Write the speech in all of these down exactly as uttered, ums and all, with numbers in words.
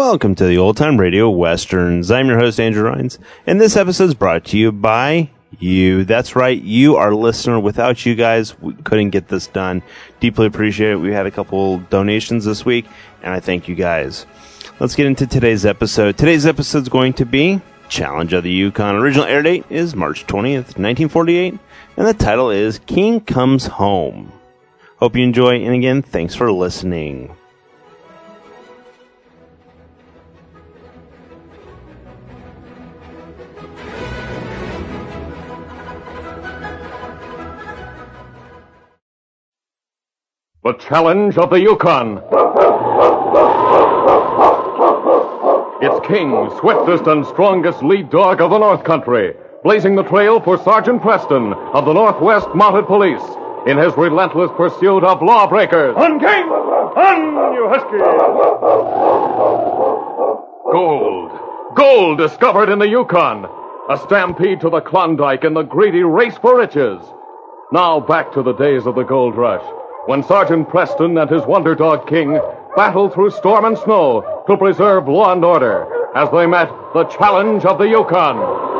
Welcome to the Old Time Radio Westerns. I'm your host, Andrew Rhines, and this episode is brought to you by you. That's right, you, our listener. Without you guys, we couldn't get this done. Deeply appreciate it. We had a couple donations this week, and I thank you guys. Let's get into today's episode. Today's episode is going to be Challenge of the Yukon. Original air date is March twentieth, nineteen forty-eight, and the title is King Comes Home. Hope you enjoy, and again, thanks for listening. The Challenge of the Yukon. It's King, swiftest and strongest lead dog of the North Country, blazing the trail for Sergeant Preston of the Northwest Mounted Police in his relentless pursuit of lawbreakers. On, King! On, you husky! Gold. Gold discovered in the Yukon. A stampede to the Klondike in the greedy race for riches. Now back to the days of the gold rush, when Sergeant Preston and his wonder dog King battled through storm and snow to preserve law and order as they met the Challenge of the Yukon.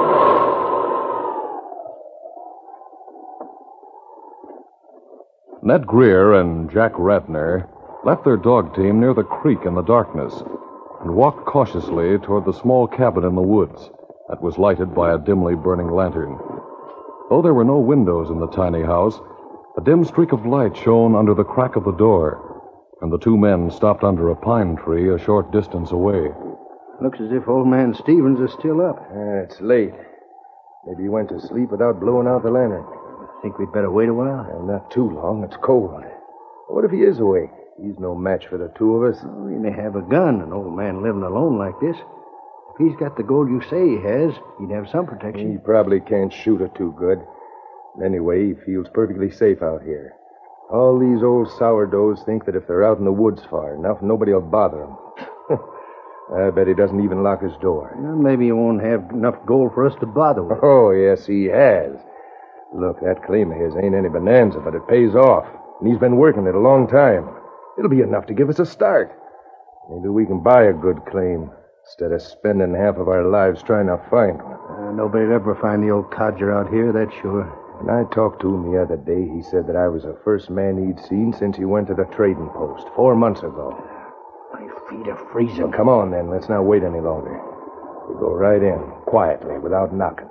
Ned Greer and Jack Ratner left their dog team near the creek in the darkness and walked cautiously toward the small cabin in the woods that was lighted by a dimly burning lantern. Though there were no windows in the tiny house, a dim streak of light shone under the crack of the door, and the two men stopped under a pine tree a short distance away. Looks as if old man Stevens is still up. Uh, it's late. Maybe he went to sleep without blowing out the lantern. Think we'd better wait a while? Well, not too long. It's cold. What if he is awake? He's no match for the two of us. Oh, he may have a gun, an old man living alone like this. If he's got the gold you say he has, he'd have some protection. He probably can't shoot it too good. Anyway, he feels perfectly safe out here. All these old sourdoughs think that if they're out in the woods far enough, nobody will bother him. I bet he doesn't even lock his door. Well, maybe he won't have enough gold for us to bother with. Oh, yes, he has. Look, that claim of his ain't any bonanza, but it pays off. And he's been working it a long time. It'll be enough to give us a start. Maybe we can buy a good claim instead of spending half of our lives trying to find one. Uh, nobody'd ever find the old codger out here, that's sure. When I talked to him the other day, he said that I was the first man he'd seen since he went to the trading post four months ago. My feet are freezing. Well, come on, then. Let's not wait any longer. We go right in, quietly, without knocking.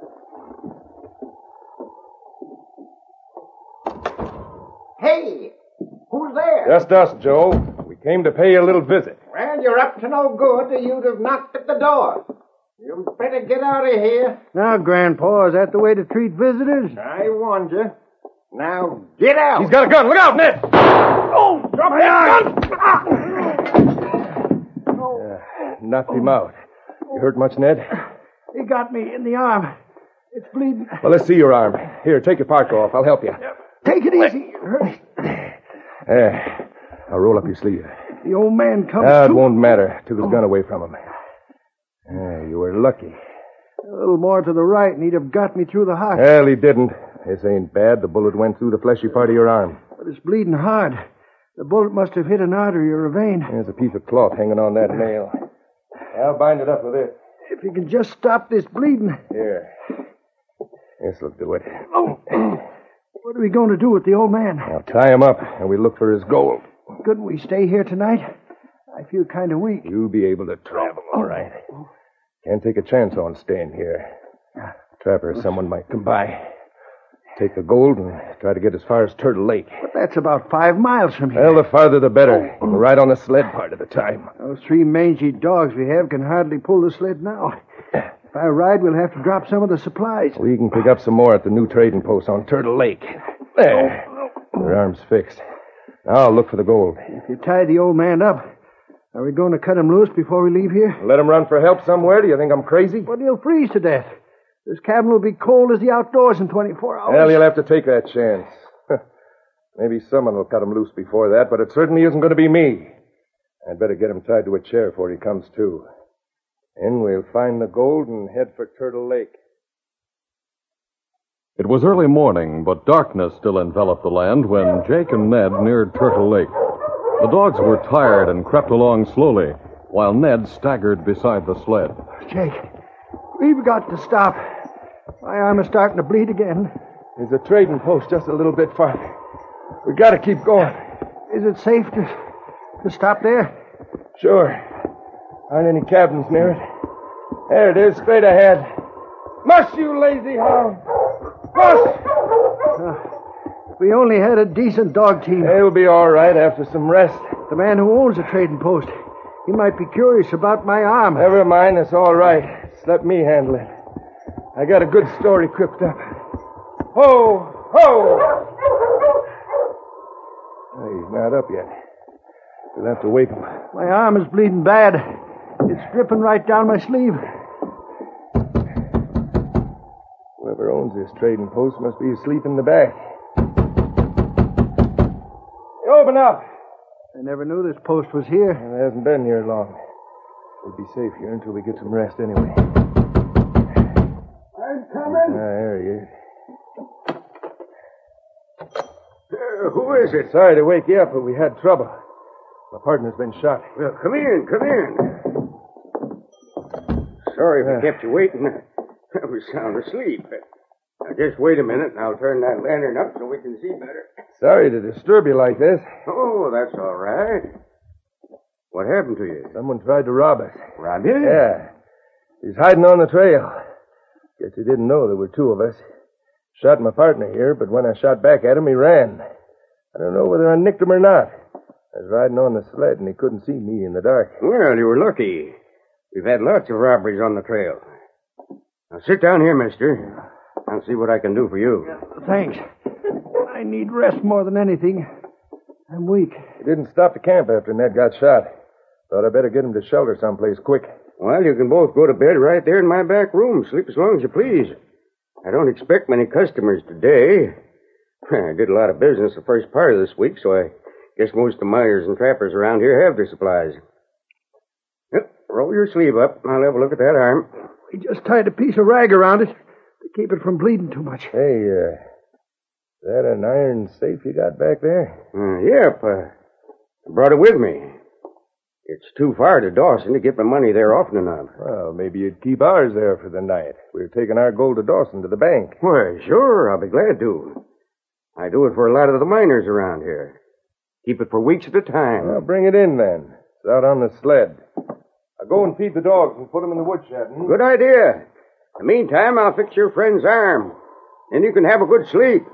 Hey! Who's there? Just us, Joe. We came to pay you a little visit. Well, you're up to no good. You'd have knocked at the door. You'd better get out of here. Now, Grandpa, is that the way to treat visitors? I warned you. Now, get out. He's got a gun. Look out, Ned! Oh, drop the gun! Uh, knocked him out. You hurt much, Ned? He got me in the arm. It's bleeding. Well, let's see your arm. Here, take your parka off. I'll help you. Take it easy. There. I'll roll up your sleeve. The old man comes Ah, it to... won't matter. Took his gun away from him. Ah, you were lucky. A little more to the right, and he'd have got me through the heart. Well, he didn't. This ain't bad. The bullet went through the fleshy part of your arm. But it's bleeding hard. The bullet must have hit an artery or a vein. There's a piece of cloth hanging on that nail. I'll bind it up with this. If you can just stop this bleeding. Here. This'll do it. Oh. What are we going to do with the old man? Now tie him up, and we look for his gold. Couldn't we stay here tonight? I feel kind of weak. You'll be able to travel, all right. Can't take a chance on staying here. Trapper or someone might come by. Take the gold and try to get as far as Turtle Lake. But that's about five miles from here. Well, the farther the better. You can ride on the sled part of the time. Those three mangy dogs we have can hardly pull the sled now. If I ride, we'll have to drop some of the supplies. We can pick up some more at the new trading post on Turtle Lake. There. Your arm's fixed. Now I'll look for the gold. If you tie the old man up, are we going to cut him loose before we leave here? Let him run for help somewhere? Do you think I'm crazy? But he'll freeze to death. This cabin will be cold as the outdoors in twenty-four hours. Well, you'll have to take that chance. Maybe someone will cut him loose before that, but it certainly isn't going to be me. I'd better get him tied to a chair before he comes to. Then we'll find the gold and head for Turtle Lake. It was early morning, but darkness still enveloped the land when Jake and Ned neared Turtle Lake. The dogs were tired and crept along slowly, while Ned staggered beside the sled. Jake, we've got to stop. My arm is starting to bleed again. There's a trading post just a little bit farther. We gotta keep going. Is it safe to, to stop there? Sure. Aren't any cabins near it. There it is, straight ahead. Mush, you lazy hound! Mush! Uh, we only had a decent dog team. They'll be all right after some rest. The man who owns the trading post, he might be curious about my arm. Never mind, it's all right. Just let me handle it. I got a good story cooked up. Ho! Ho! Oh, he's not up yet. We'll have to wake him. My arm is bleeding bad. It's dripping right down my sleeve. Whoever owns this trading post must be asleep in the back. You open up! I never knew this post was here. Well, it hasn't been here long. We'll be safe here until we get some rest anyway. I'm coming. Ah, there he is. Uh, who is it? Sorry to wake you up, but we had trouble. My partner's been shot. Well, come in, come in. Sorry if I kept you waiting. I was sound asleep. Now, just wait a minute, and I'll turn that lantern up so we can see better. Sorry to disturb you like this. Oh, that's all right. What happened to you? Someone tried to rob us. Rob you? Yeah. He's hiding on the trail. Guess he didn't know there were two of us. Shot my partner here, but when I shot back at him, he ran. I don't know whether I nicked him or not. I was riding on the sled, and he couldn't see me in the dark. Well, you were lucky. We've had lots of robberies on the trail. Now, sit down here, mister. I'll see what I can do for you. Thanks. I need rest more than anything. I'm weak. He didn't stop to camp after Ned got shot. Thought I'd better get him to shelter someplace quick. Well, you can both go to bed right there in my back room. Sleep as long as you please. I don't expect many customers today. I did a lot of business the first part of this week, so I guess most of the miners and trappers around here have their supplies. Yep, roll your sleeve up, and I'll have a look at that arm. We just tied a piece of rag around it to keep it from bleeding too much. Hey, uh, is that an iron safe you got back there? Uh, yep, uh, I brought it with me. It's too far to Dawson to get my money there often enough. Well, maybe you'd keep ours there for the night. We're taking our gold to Dawson to the bank. Why, sure, I'll be glad to. I do it for a lot of the miners around here. Keep it for weeks at a time. Well, bring it in then. It's out on the sled. I'll go and feed the dogs and put them in the woodshed. Hmm? Good idea. In the meantime, I'll fix your friend's arm. Then you can have a good sleep.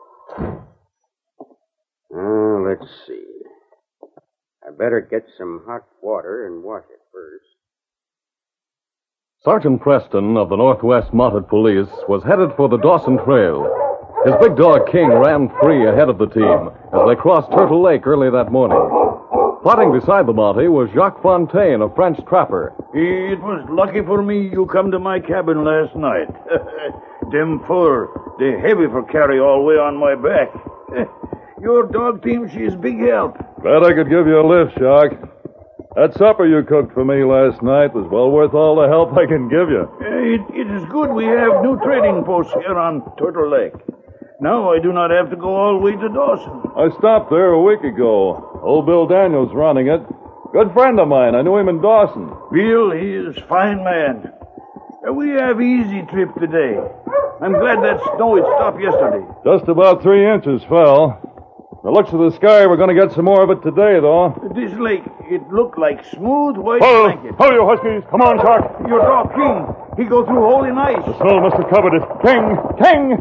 Uh, let's see. I better get some hot water and wash it first. Sergeant Preston of the Northwest Mounted Police was headed for the Dawson Trail. His big dog, King, ran free ahead of the team as they crossed Turtle Lake early that morning. Plodding beside the Mountie was Jacques Fontaine, a French trapper. It was lucky for me you come to my cabin last night. Them fur, they heavy for carry all the way on my back. Your dog team, she's big help. Glad I could give you a lift, Jacques. That supper you cooked for me last night was well worth all the help I can give you. It, it is good we have new trading posts here on Turtle Lake. Now I do not have to go all the way to Dawson. I stopped there a week ago. Old Bill Daniels running it. Good friend of mine. I knew him in Dawson. Bill, he is fine man. We have easy trip today. I'm glad that snow had stopped yesterday. Just about three inches fell. The looks of the sky, we're going to get some more of it today, though. This lake, it looked like smooth white Ho! blanket. Ho, you huskies! Come on, Shark! Your dog, King, he go through hole in ice. The snow must have covered it. King! King!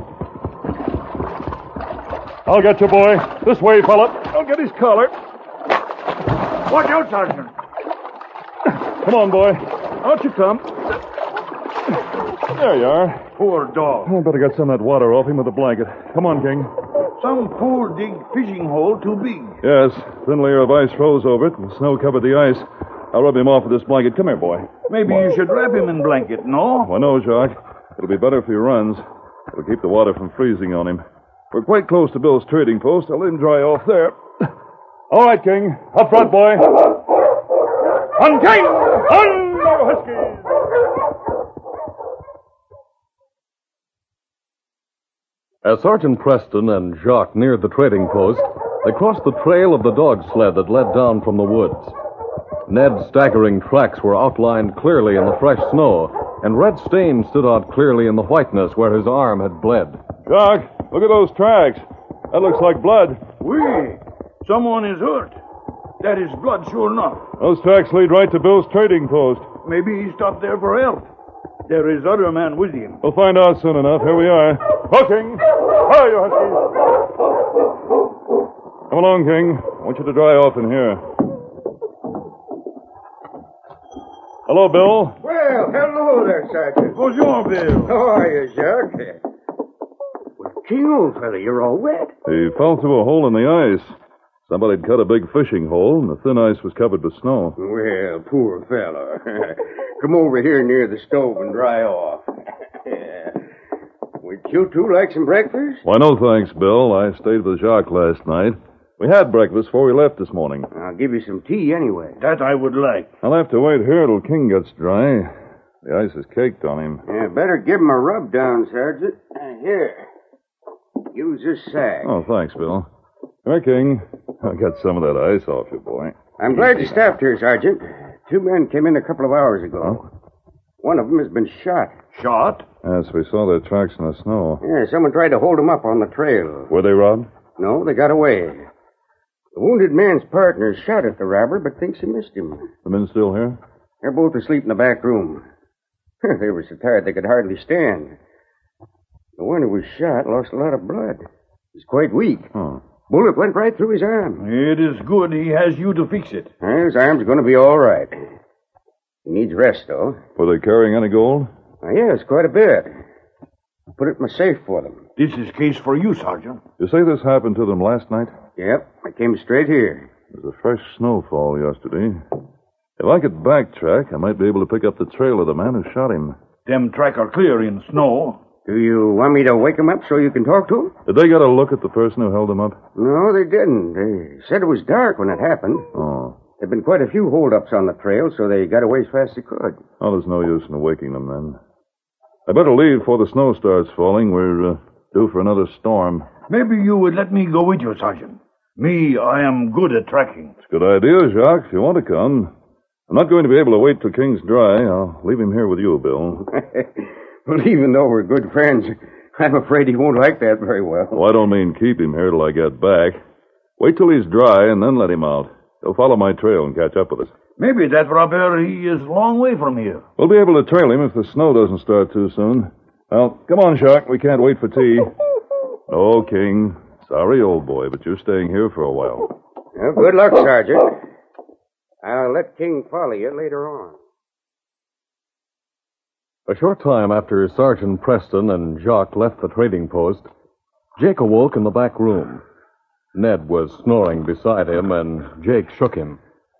I'll get you, boy. This way, fella. I'll get his collar. Watch out, Sergeant. Come on, boy. Out you come. There you are. Poor dog. I better get some of that water off him with a blanket. Come on, King. Some fool dig fishing hole too big. Yes, thin layer of ice froze over it, and the snow covered the ice. I'll rub him off with this blanket. Come here, boy. Maybe you should wrap him in blanket, no? Why, no, Jacques. It'll be better if he runs. It'll keep the water from freezing on him. We're quite close to Bill's trading post. I'll let him dry off there. All right, King. Up front, boy. On, King! On, you huskies! As Sergeant Preston and Jacques neared the trading post, they crossed the trail of the dog sled that led down from the woods. Ned's staggering tracks were outlined clearly in the fresh snow, and red stains stood out clearly in the whiteness where his arm had bled. Jock, look at those tracks. That looks like blood. Oui, someone is hurt. That is blood, sure enough. Those tracks lead right to Bill's trading post. Maybe he stopped there for help. There is other man with him. We'll find out soon enough. Here we are. Oh, King. Hi, you huskies. Come along, King. I want you to dry off in here. Hello, Bill. Well, hello there, Sergeant. Bonjour, Bill. How are you, Jacques? Well, King, old fella, you're all wet. He fell through a hole in the ice. Somebody'd cut a big fishing hole, and the thin ice was covered with snow. Well, poor fellow. Come over here near the stove and dry off. Yeah. Would you two like some breakfast? Why, no thanks, Bill. I stayed with Jacques last night. We had breakfast before we left this morning. I'll give you some tea anyway. That I would like. I'll have to wait here till King gets dry. The ice is caked on him. Yeah, better give him a rub down, Sergeant. Uh, here. Use this sack. Oh, thanks, Bill. Come here, King. I'll get some of that ice off you, boy. I'm glad you stopped here, Sergeant. Two men came in a couple of hours ago. Huh? One of them has been shot. Shot? Yes, we saw their tracks in the snow. Yeah, someone tried to hold them up on the trail. Were they robbed? No, they got away. The wounded man's partner shot at the robber, but thinks he missed him. The men still here? They're both asleep in the back room. They were so tired they could hardly stand. The one who was shot lost a lot of blood. He's quite weak. Oh. Bullet went right through his arm. It is good he has you to fix it. Well, his arm's going to be all right. He needs rest, though. Were they carrying any gold? Uh, yes, quite a bit. I put it in my safe for them. This is case for you, Sergeant. You say this happened to them last night? Yep, I came straight here. There was a fresh snowfall yesterday. If I could backtrack, I might be able to pick up the trail of the man who shot him. Them track are clear in snow. Do you want me to wake him up so you can talk to him? Did they get a look at the person who held him up? No, they didn't. They said it was dark when it happened. Oh. There'd been quite a few holdups on the trail, so they got away as fast as they could. Oh, there's no use in waking them then. I better leave before the snow starts falling. We're uh, due for another storm. Maybe you would let me go with you, Sergeant. Me, I am good at tracking. It's a good idea, Jacques, if you want to come. I'm not going to be able to wait till King's dry. I'll leave him here with you, Bill. Well, even though we're good friends, I'm afraid he won't like that very well. Oh, I don't mean keep him here till I get back. Wait till he's dry and then let him out. He'll follow my trail and catch up with us. Maybe that robber, he is a long way from here. We'll be able to trail him if the snow doesn't start too soon. Well, come on, Jacques. We can't wait for tea. Oh, King. Sorry, old boy, but you're staying here for a while. Well, good luck, Sergeant. I'll let King follow you later on. A short time after Sergeant Preston and Jacques left the trading post, Jake awoke in the back room. Ned was snoring beside him, and Jake shook him.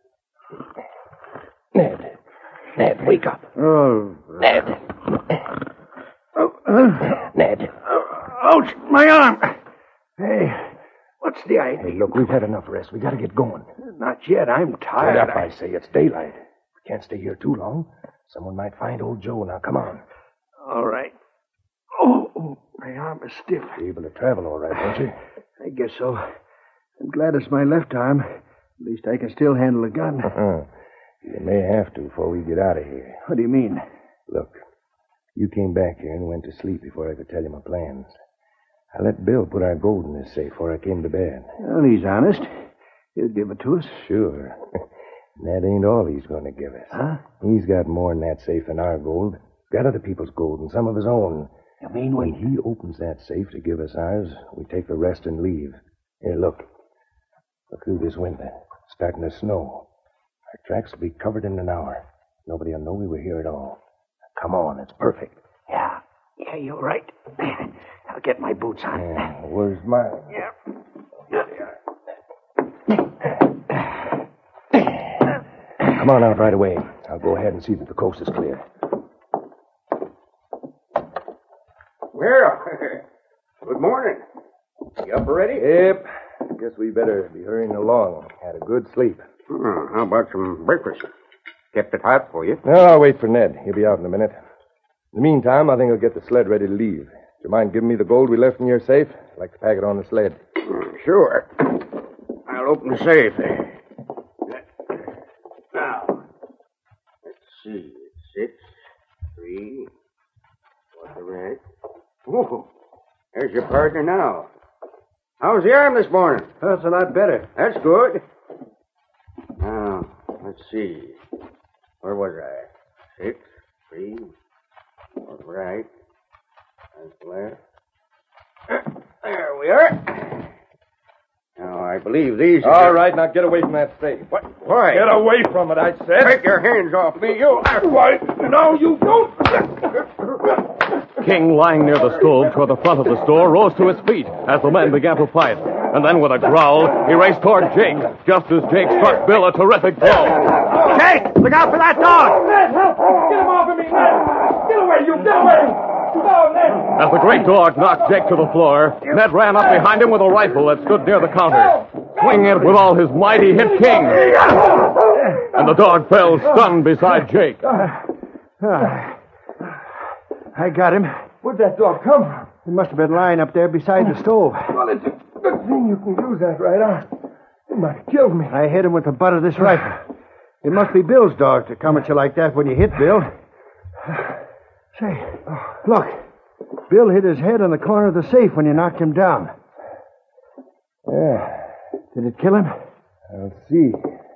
Ned. Ned, wake up. Oh. Ned. Oh, uh, Ned. ouch, my arm. Hey, what's the idea? Hey, look, we've had enough rest. We gotta get going. Not yet. I'm tired. Get up, I say. It's daylight. We can't stay here too long. Someone might find old Joe. Now, come on. All right. Oh, oh, my arm is stiff. You're able to travel all right, don't you? I guess so. I'm glad it's my left arm. At least I can still handle a gun. Uh-huh. You may have to before we get out of here. What do you mean? Look, you came back here and went to sleep before I could tell you my plans. I let Bill put our gold in his safe before I came to bed. Well, he's honest. He'll give it to us. Sure. That ain't all he's going to give us. Huh? He's got more in that safe than our gold. Got other people's gold and some of his own. You mean When when... he opens that safe to give us ours, we take the rest and leave. Here, look. Look through this window. It's starting to snow. Our tracks will be covered in an hour. Nobody will know we were here at all. Come on, it's perfect. Yeah. Yeah, you're right. I'll get my boots on. Yeah, where's my... Yeah. Come on out right away. I'll go ahead and see that the coast is clear. Well, good morning. You up already? Yep. Guess we better be hurrying along. Had a good sleep. Hmm, how about some breakfast? Kept it hot for you. No, I'll wait for Ned. He'll be out in a minute. In the meantime, I think I'll get the sled ready to leave. Do you mind giving me the gold we left in your safe? I'd like to pack it on the sled. Hmm, sure. I'll open the safe. Now, see. Six, three, what's the red? Oh, there's your partner now. How's the arm this morning? That's a lot better. That's good. Now, let's see. Where was I? Six, three, four, right. That's left. There we are. Now, I believe these... All right, now get away from that safe. What? Why? Get away from it, I said. Take your hands off me, you... Why? No, you don't... King, lying near the stove toward the front of the store, rose to his feet as the men began to fight. And then with a growl, he raced toward Jake, just as Jake struck Bill a terrific blow. Jake, look out for that dog! Ned, help! Get him off of me, Ned! Get away, you! Get away! No, Ned! As the great dog knocked Jake to the floor, Ned ran up behind him with a rifle that stood near the counter. Swinging it with all his might, he hit King. And the dog fell stunned beside Jake. I got him. Where'd that dog come from? He must have been lying up there beside the stove. Well, it's a good thing you can use that right arm. It might have killed me. I hit him with the butt of this rifle. It must be Bill's dog to come at you like that when you hit Bill. Say, look. Bill hit his head on the corner of the safe when you knocked him down. Yeah. Did it kill him? I'll see.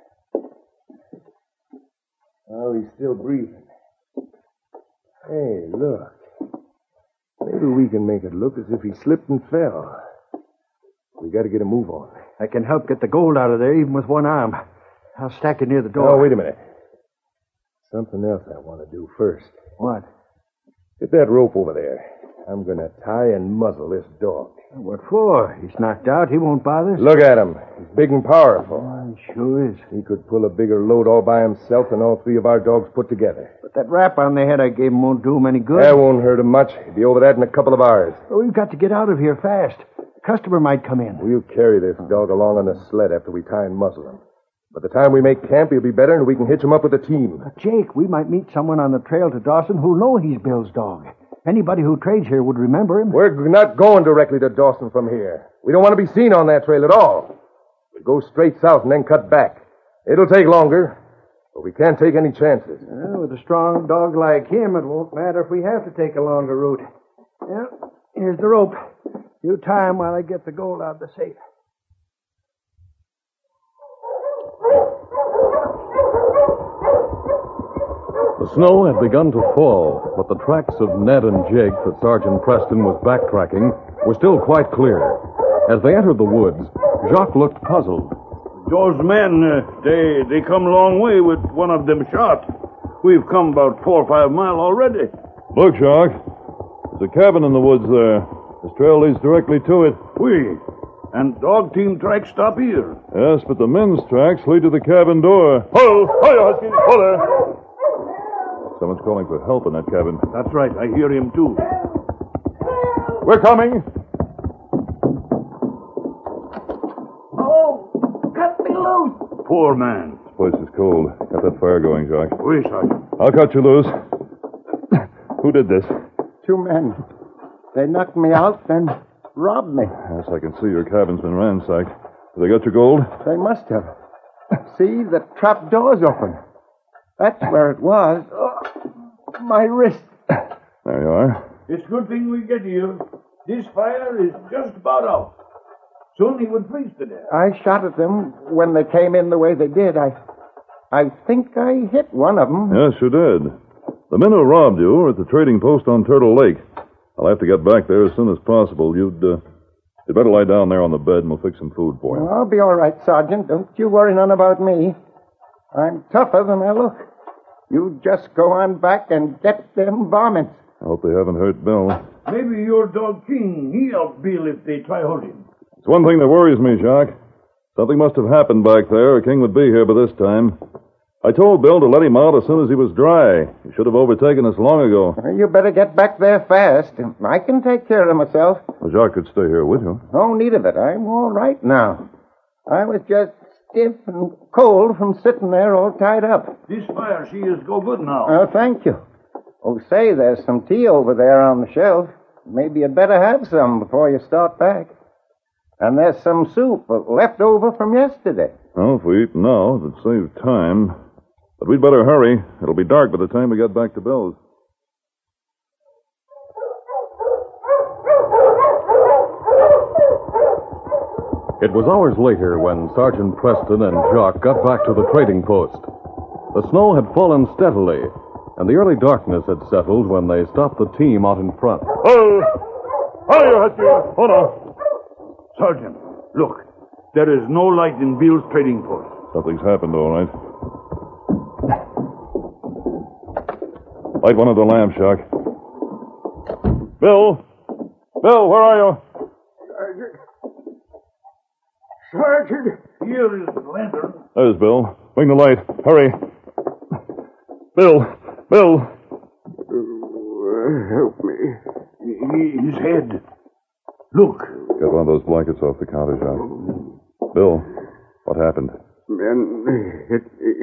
Oh, he's still breathing. Hey, look. Maybe we can make it look as if he slipped and fell. We got to get a move on. I can help get the gold out of there even with one arm. I'll stack it near the door. Oh, wait a minute. Something else I want to do first. What? Get that rope over there. I'm going to tie and muzzle this dog. What for? He's knocked out. He won't bother us. Look at him. He's big and powerful. Oh, he sure is. He could pull a bigger load all by himself than all three of our dogs put together. But that rap on the head I gave him won't do him any good. That won't hurt him much. He'll be over that in a couple of hours. Well, we've got to get out of here fast. A customer might come in. We'll carry this dog along on the sled after we tie and muzzle him. By the time we make camp, he'll be better and we can hitch him up with the team. But Jake, we might meet someone on the trail to Dawson who'll know he's Bill's dog. Anybody who trades here would remember him. We're not going directly to Dawson from here. We don't want to be seen on that trail at all. We'll go straight south and then cut back. It'll take longer, but we can't take any chances. Well, with a strong dog like him, it won't matter if we have to take a longer route. Well, here's the rope. You tie him while I get the gold out of the safe. The snow had begun to fall, but the tracks of Ned and Jake that Sergeant Preston was backtracking were still quite clear. As they entered the woods, Jacques looked puzzled. Those men, uh, they they come a long way with one of them shot. We've come about four or five mile already. Look, Jacques. There's a cabin in the woods there. This trail leads directly to it. We. And dog team tracks stop here. Yes, but the men's tracks lead to the cabin door. Ho! Ho, Husky! Ho there! Someone's calling for help in that cabin. That's right. I hear him, too. We're coming. Oh, cut me loose. Poor man. This place is cold. Got that fire going, Jacques. Oui, Sergeant. I'll cut you loose. Who did this? Two men. They knocked me out, then robbed me. Yes, I can see your cabin's been ransacked. Have they got your gold? They must have. See, the trap door's open. That's where it was. Oh, my wrist. There you are. It's a good thing we get here. This fire is just about out. Soon he would freeze to death. I shot at them when they came in the way they did. I I think I hit one of them. Yes, you did. The men who robbed you are at the trading post on Turtle Lake. I'll have to get back there as soon as possible. You'd, uh, you'd better lie down there on the bed and we'll fix some food for you. Well, I'll be all right, Sergeant. Don't you worry none about me. I'm tougher than I look. You just go on back and get them varmints. I hope they haven't hurt Bill. Maybe your dog King, he help Bill if they try hold him. It's one thing that worries me, Jacques. Something must have happened back there, or King would be here by this time. I told Bill to let him out as soon as he was dry. He should have overtaken us long ago. You better get back there fast. I can take care of myself. Well, Jacques could stay here with you. No need of it. I'm all right now. I was just stiff and cold from sitting there all tied up. This fire, she is go good now. Oh, thank you. Oh, say, there's some tea over there on the shelf. Maybe you'd better have some before you start back. And there's some soup left over from yesterday. Well, if we eat now, it'd save time. But we'd better hurry. It'll be dark by the time we get back to Bill's. It was hours later when Sergeant Preston and Jock got back to the trading post. The snow had fallen steadily, and the early darkness had settled when they stopped the team out in front. Oh! Oh, you had you! Oh, no! Sergeant, look. There is no light in Bill's trading post. Something's happened, all right. Light one of the lamps, Jock. Bill! Bill, where are you? Sergeant. Sergeant. Here is the lantern. There's Bill. Bring the light. Hurry. Bill! Bill! Uh, help me. He, his head. Look. Get one of those blankets off the counter, Jock. Bill, what happened? Men hit me.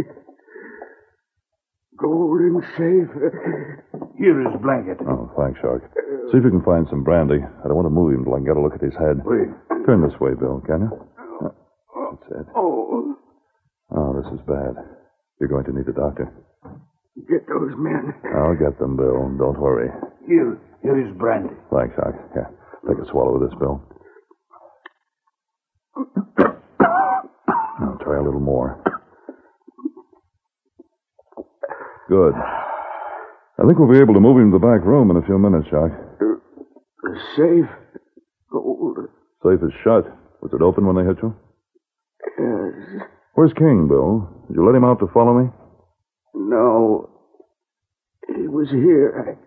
Golden safe. Here is blanket. Oh, thanks, Jock. See if you can find some brandy. I don't want to move him till I can get a look at his head. Wait. Turn this way, Bill, can you? That's it. Oh, Oh, this is bad. You're going to need a doctor. get those men. I'll get them, Bill. Don't worry. Here. Here is brandy. Thanks, Jock. Here, take a swallow of this, Bill. Now, try a little more. Good. I think we'll be able to move him to the back room in a few minutes, Jock. The safe. Gold. Safe is shut. Was it open when they hit you? Yes. Where's King, Bill? Did you let him out to follow me? No. He was here.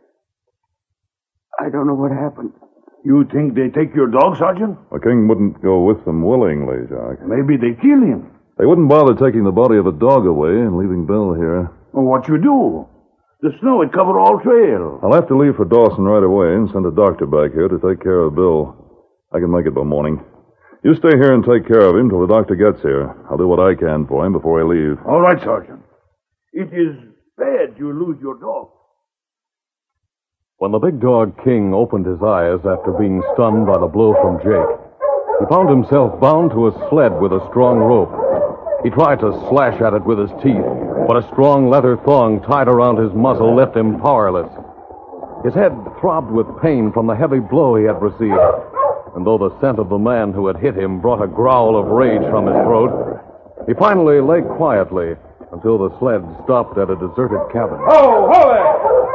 I, I don't know what happened. You think they take your dog, Sergeant? Well, King wouldn't go with them willingly, Jock. Maybe they kill him. They wouldn't bother taking the body of a dog away and leaving Bill here. Well, what you do? The snow would cover all trail. I'll have to leave for Dawson right away and send a doctor back here to take care of Bill. I can make it by morning. You stay here and take care of him till the doctor gets here. I'll do what I can for him before I leave. All right, Sergeant. It is bad you lose your dog. When the big dog King opened his eyes after being stunned by the blow from Jake, he found himself bound to a sled with a strong rope. He tried to slash at it with his teeth, but a strong leather thong tied around his muzzle left him powerless. His head throbbed with pain from the heavy blow he had received, and though the scent of the man who had hit him brought a growl of rage from his throat, he finally lay quietly until the sled stopped at a deserted cabin. Oh, ho there!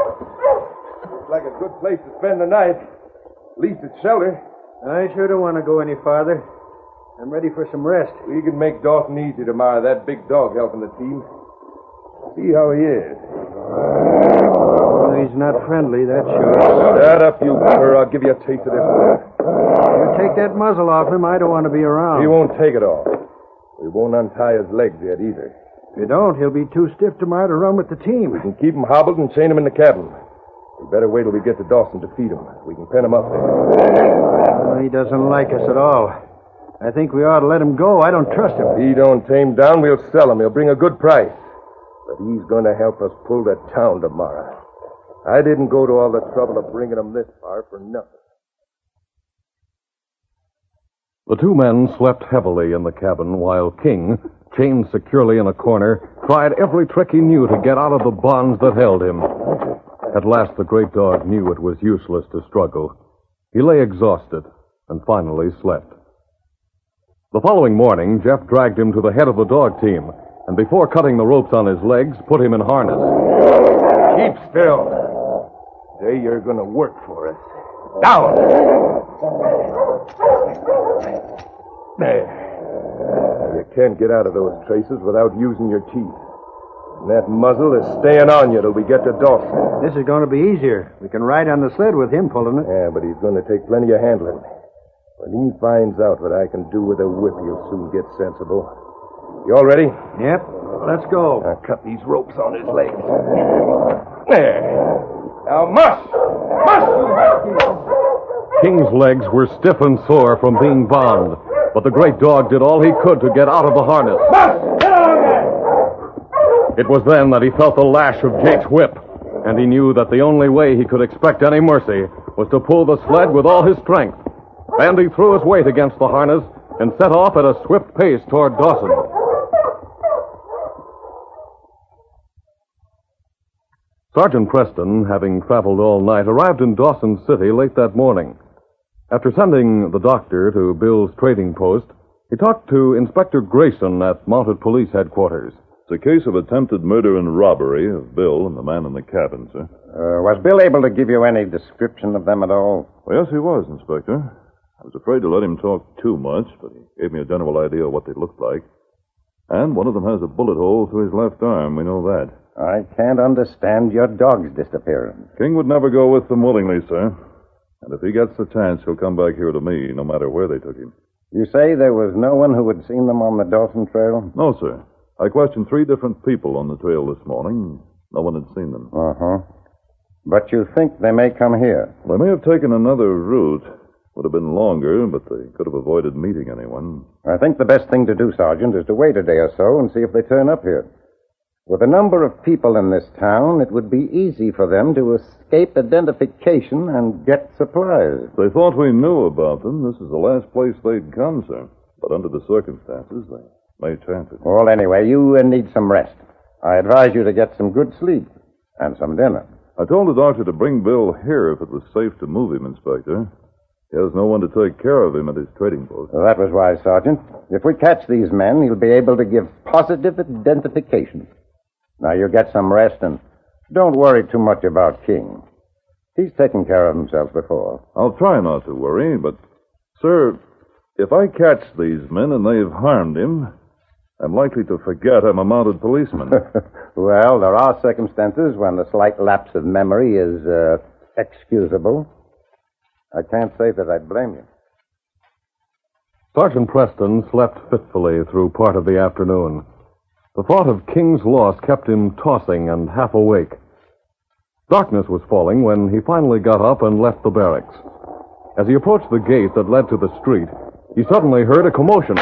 Looks like a good place to spend the night. At least it's shelter. I sure don't want to go any farther. I'm ready for some rest. We can make Dawson easy tomorrow. That big dog helping the team. See how he is. Well, he's not friendly, that's sure. Shut up, you cur. I'll give you a taste of this. You take that muzzle off him, I don't want to be around. He won't take it off. We won't untie his legs yet either. If you don't, he'll be too stiff tomorrow to run with the team. We can keep him hobbled and chain him in the cabin. We better wait till we get to Dawson to feed him. We can pen him up there. Well, he doesn't like us at all. I think we ought to let him go. I don't trust him. If he don't tame down, we'll sell him. He'll bring a good price. But he's going to help us pull the town tomorrow. I didn't go to all the trouble of bringing him this far for nothing. The two men slept heavily in the cabin while King, chained securely in a corner, tried every trick he knew to get out of the bonds that held him. At last, the great dog knew it was useless to struggle. He lay exhausted and finally slept. The following morning, Jeff dragged him to the head of the dog team, and before cutting the ropes on his legs, put him in harness. Keep still. Today you're going to work for us. Down! There. You can't get out of those traces without using your teeth. And that muzzle is staying on you till we get to Dawson. This is going to be easier. We can ride on the sled with him pulling it. Yeah, but he's going to take plenty of handling. When he finds out what I can do with a whip, he'll soon get sensible. You all ready? Yep. Let's go. Now cut these ropes on his legs. There. Now mush! Mush, you husky! King's legs were stiff and sore from being bound, but the great dog did all he could to get out of the harness. Mush! Get on there! It was then that he felt the lash of Jake's whip, and he knew that the only way he could expect any mercy was to pull the sled with all his strength. Bandy threw his weight against the harness and set off at a swift pace toward Dawson. Sergeant Preston, having traveled all night, arrived in Dawson City late that morning. After sending the doctor to Bill's trading post, he talked to Inspector Grayson at Mounted Police Headquarters. It's a case of attempted murder and robbery of Bill and the man in the cabin, sir. Uh, was Bill able to give you any description of them at all? Well, yes, he was, Inspector. I was afraid to let him talk too much, but he gave me a general idea of what they looked like. And one of them has a bullet hole through his left arm, we know that. I can't understand your dog's disappearance. King would never go with them willingly, sir. And if he gets the chance, he'll come back here to me, no matter where they took him. You say there was no one who had seen them on the Dawson Trail? No, sir. I questioned three different people on the trail this morning. No one had seen them. Uh-huh. But you think they may come here? They may have taken another route. Would have been longer, but they could have avoided meeting anyone. I think the best thing to do, Sergeant, is to wait a day or so and see if they turn up here. With the number of people in this town, it would be easy for them to escape identification and get supplies. If they thought we knew about them, this is the last place they'd come, sir. But under the circumstances, they may chance it. Well, anyway, you uh, need some rest. I advise you to get some good sleep and some dinner. I told the doctor to bring Bill here if it was safe to move him, Inspector. He has no one to take care of him at his trading post. Well, that was wise, Sergeant. If we catch these men, he'll be able to give positive identification. Now, you get some rest and don't worry too much about King. He's taken care of himself before. I'll try not to worry, but, sir, if I catch these men and they've harmed him, I'm likely to forget I'm a mounted policeman. Well, there are circumstances when the slight lapse of memory is uh, excusable. I can't say that I blame you. Sergeant Preston slept fitfully through part of the afternoon. The thought of King's loss kept him tossing and half awake. Darkness was falling when he finally got up and left the barracks. As he approached the gate that led to the street, he suddenly heard a commotion.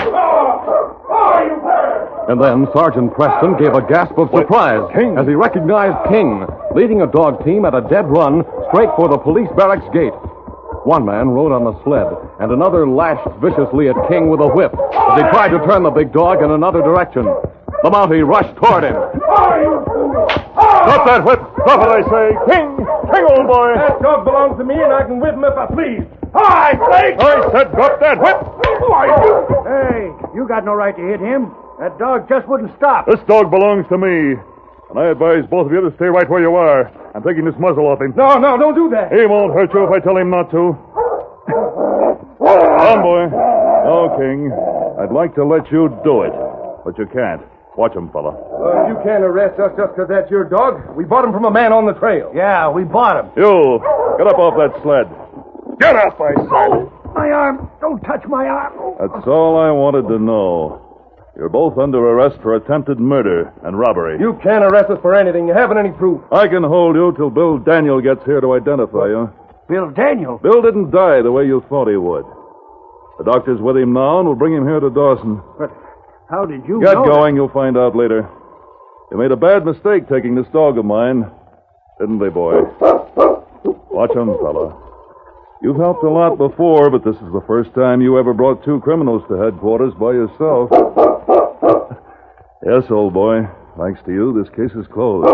And then Sergeant Preston gave a gasp of surprise King. as he recognized King, leading a dog team at a dead run straight for the police barracks gate. One man rode on the sled, and another lashed viciously at King with a whip as he tried to turn the big dog in another direction. The Mountie rushed toward him. Drop that whip! Drop it, I say! King! King, old boy! That dog belongs to me, and I can whip him if I please. Hi, Blake! I said drop that whip! Hey, you got no right to hit him. That dog just wouldn't stop. This dog belongs to me. And I advise both of you to stay right where you are. I'm taking this muzzle off him. No, no, don't do that. He won't hurt you if I tell him not to. Come, boy. No, King. I'd like to let you do it, but you can't. Watch him, fella. Well, you can't arrest us just because that's your dog. We bought him from a man on the trail. Yeah, we bought him. You, get up off that sled. Get up, I said. My arm. Don't touch my arm. That's all I wanted to know. You're both under arrest for attempted murder and robbery. You can't arrest us for anything. You haven't any proof. I can hold you till Bill Daniel gets here to identify you. Bill Daniel? Bill didn't die the way you thought he would. The doctor's with him now, and we'll bring him here to Dawson. But how did you Get know going. That? You'll find out later. You made a bad mistake taking this dog of mine. Didn't they, boy? Watch him, fella. You've helped a lot before, but this is the first time you ever brought two criminals to headquarters by yourself. Yes, old boy. Thanks to you, this case is closed.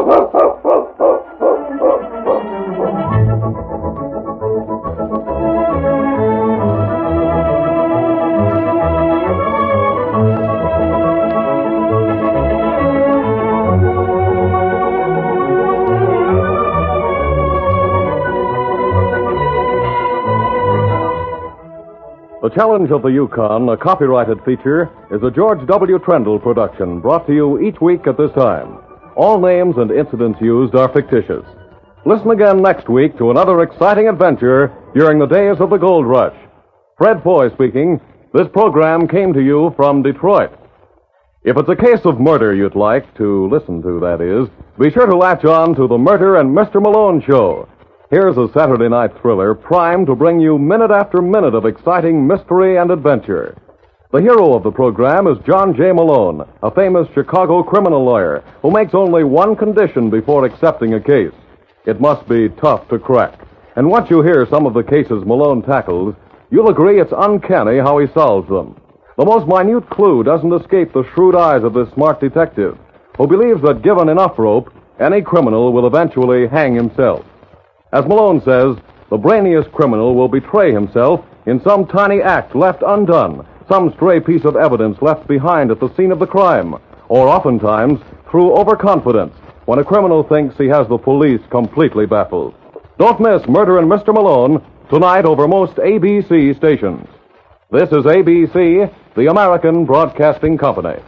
The Challenge of the Yukon, a copyrighted feature, is a George W. Trendle production brought to you each week at this time. All names and incidents used are fictitious. Listen again next week to another exciting adventure during the days of the gold rush. Fred Foy speaking. This program came to you from Detroit. If it's a case of murder you'd like to listen to, that is, be sure to latch on to the Murder and Mister Malone Show. Here's a Saturday night thriller primed to bring you minute after minute of exciting mystery and adventure. The hero of the program is John J. Malone, a famous Chicago criminal lawyer who makes only one condition before accepting a case. It must be tough to crack. And once you hear some of the cases Malone tackles, you'll agree it's uncanny how he solves them. The most minute clue doesn't escape the shrewd eyes of this smart detective, who believes that given enough rope, any criminal will eventually hang himself. As Malone says, the brainiest criminal will betray himself in some tiny act left undone, some stray piece of evidence left behind at the scene of the crime, or oftentimes through overconfidence when a criminal thinks he has the police completely baffled. Don't miss Murder and Mister Malone tonight over most A B C stations. This is A B C, the American Broadcasting Company.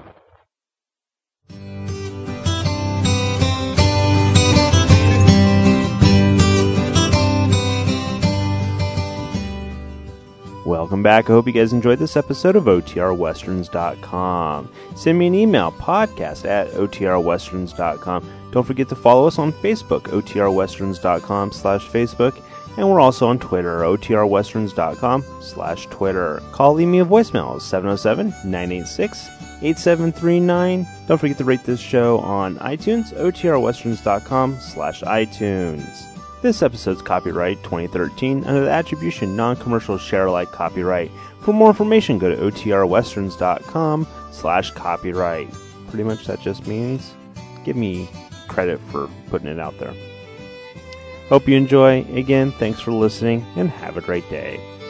Welcome back. I hope you guys enjoyed this episode of O T R westerns dot com. Send me an email, podcast at O T R westerns dot com. Don't forget to follow us on Facebook, O T R westerns dot com slash Facebook. And we're also on Twitter, O T R westerns dot com slash Twitter. Call, leave me a voicemail, seven oh seven, nine eight six, eight seven three nine. Don't forget to rate this show on iTunes, O T R westerns dot com slash iTunes. This episode's copyright twenty thirteen under the Attribution Non-Commercial Share-alike copyright. For more information, go to O T R westerns dot com slash copyright. Pretty much that just means give me credit for putting it out there. Hope you enjoy. Again, thanks for listening, and have a great day.